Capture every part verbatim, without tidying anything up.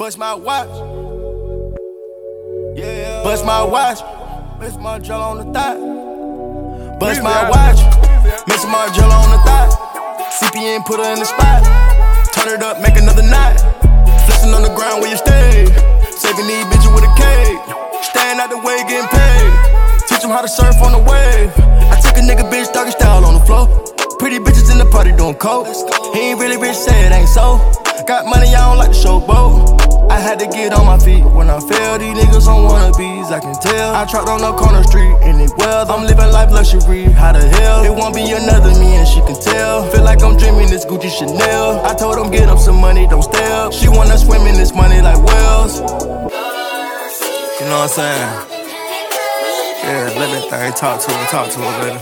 Bust my watch. Yeah. Bust my watch. Miss my gel on the thigh. Bust my watch. Miss my gel on the thigh. C P N put her in the spot. Turn it up, make another night. Flexing on the ground where you stay. Saving these bitches with a cake. Staying out the way, getting paid. Teach them how to surf on the wave. I took a nigga bitch, doggy style on the floor. Pretty bitches in the party doing coke. He ain't really rich, say it ain't so. Got money, I don't like to showboat. I had to get on my feet when I fell. These niggas on wannabes, I can tell. I trapped on the corner street in the well. I'm living life luxury, how the hell? It won't be another me and she can tell. Feel like I'm dreaming this Gucci Chanel. I told him get him some money, don't stale. She wanna swim in this money like whales. You know what I'm saying? Yeah, let that thing talk to him, talk to him, baby.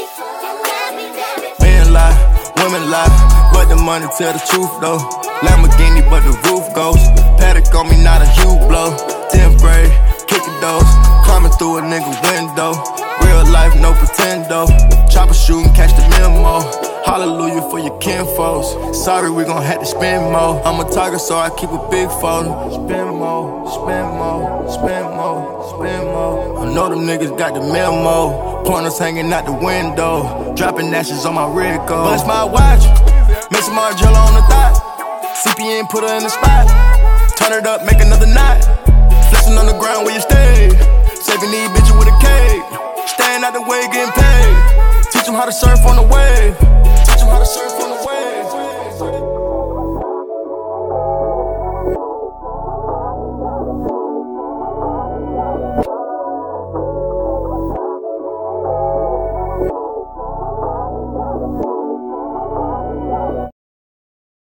Men lie, women lie, but the money tell the truth though. Lamborghini, but the roof goes. Paddock on me, not a huge blow. tenth grade, kicking doors. Climbing through a nigga window. Real life, no pretendo. Chopper shooting, catch the memo. Hallelujah for your kinfolks. Sorry, we gon' have to spend more. I'm a target, so I keep a big photo. Spend more, spend more, spend more, spend more. I know them niggas got the memo. Pointers hanging out the window. Dropping ashes on my rig go. Bust my watch. Miss my gel on the thigh. C P N put her in the spot. Turn it up, make another night. Flexing on the ground where you stay. Saving these bitches with a cake. Staying out the way, getting paid. Teach them how to surf on the wave. Teach them how to surf on the wave.